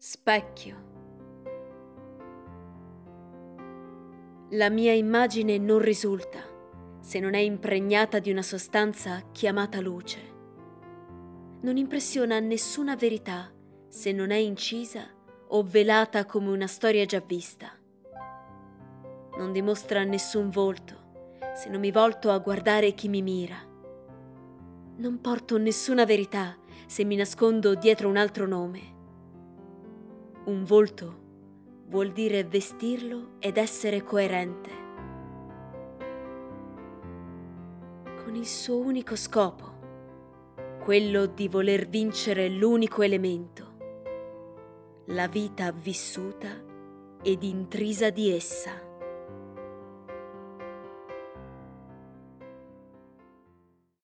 Specchio. La mia immagine non risulta se non è impregnata di una sostanza chiamata luce. Non impressiona nessuna verità se non è incisa o velata come una storia già vista. Non dimostra nessun volto se non mi volto a guardare chi mi mira. Non porto nessuna verità se mi nascondo dietro un altro nome. Un volto vuol dire vestirlo ed essere coerente, con il suo unico scopo, quello di voler vincere l'unico elemento, la vita vissuta ed intrisa di essa.